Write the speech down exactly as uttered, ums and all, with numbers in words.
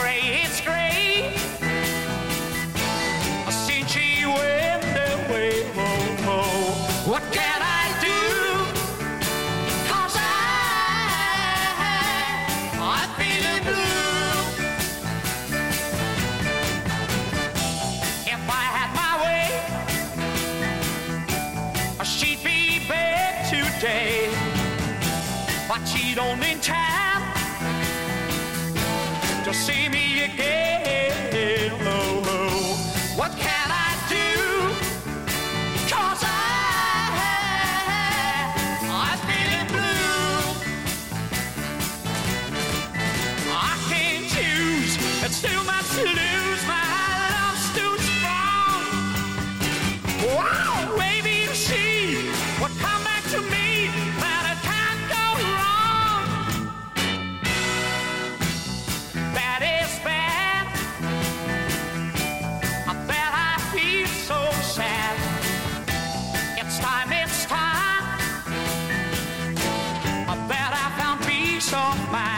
gray, it's gray. Since she went away, oh, oh. What can I do? 'Cause I, I'm feeling blue. If I had my way, she'd be back today. But she don't in time to see me again. Oh, oh. What can I do? 'Cause I, I'm feeling blue. I can't choose, it's too much to lose. My love's too strong. Wow, maybe you see what come back to me, that it can't go wrong. That is bad. I bet I feel so sad. It's time, it's time. I bet I found peace of mind.